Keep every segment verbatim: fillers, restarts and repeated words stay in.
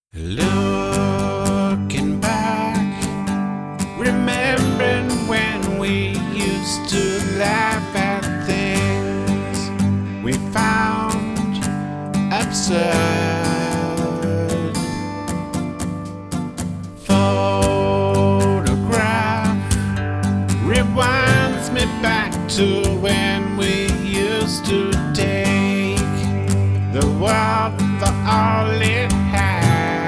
Looking back, remembering when we used to laugh at things we found absurd. Photograph rewinds me back to when we used to take the world for all it had.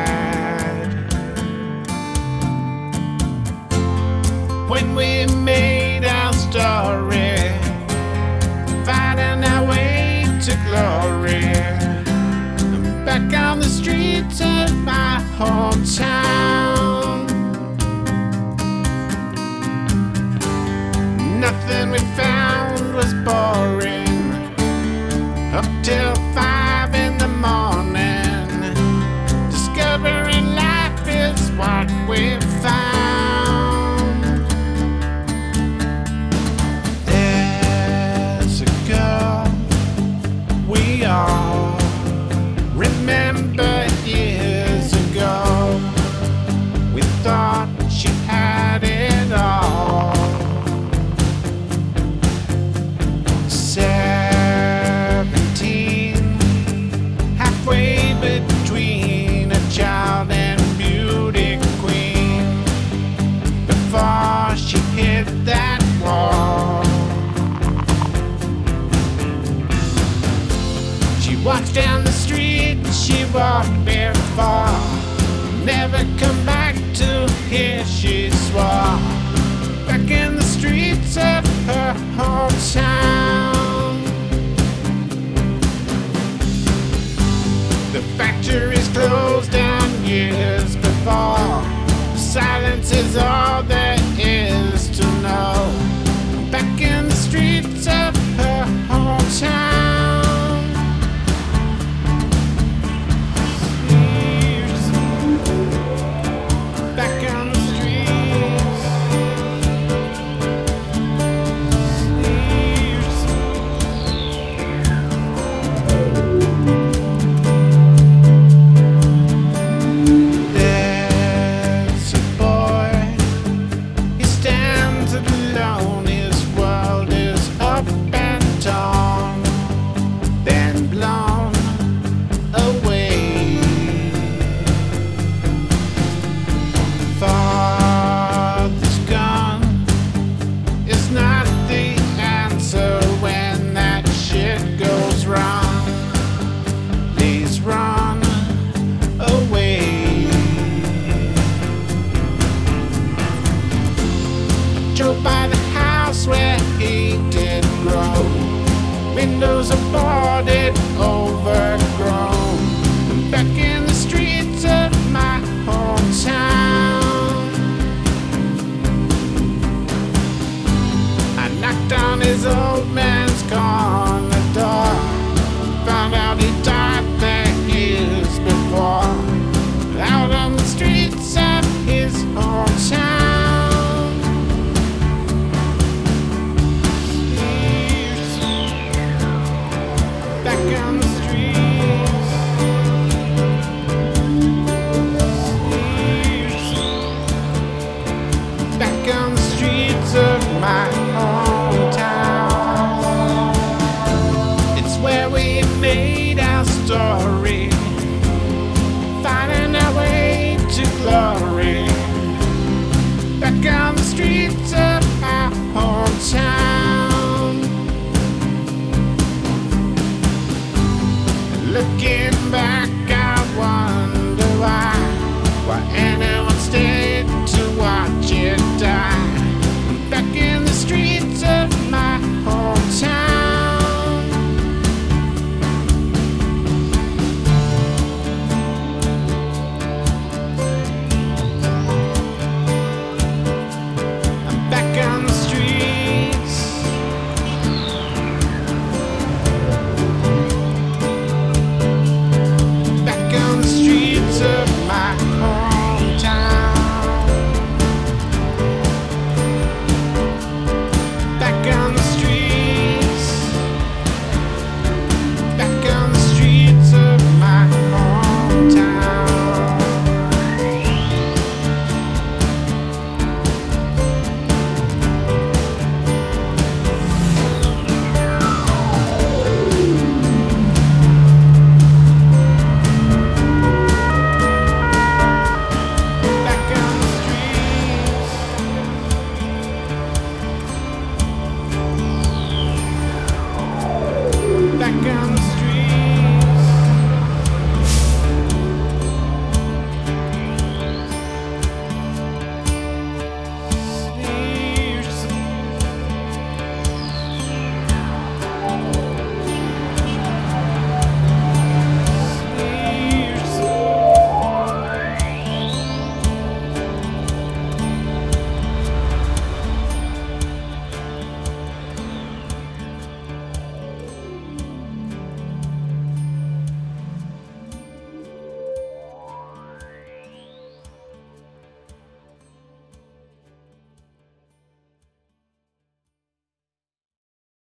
When we made our story, finding our way to glory. I'm back on the streets of my hometown. Nothing we found was boring up till five in the morning. Discovering life is what we found. We all remember years ago, we thought she had it all. Seventeen, halfway between a child and beauty queen, before she hit that wall. She walks down the street she walked before, never come back to hear she swore. Back in the streets of her hometown. The factory's closed down years before. Silence is all there is to know. Back in the streets of her hometown. By the house where he did grow, windows are boarded over.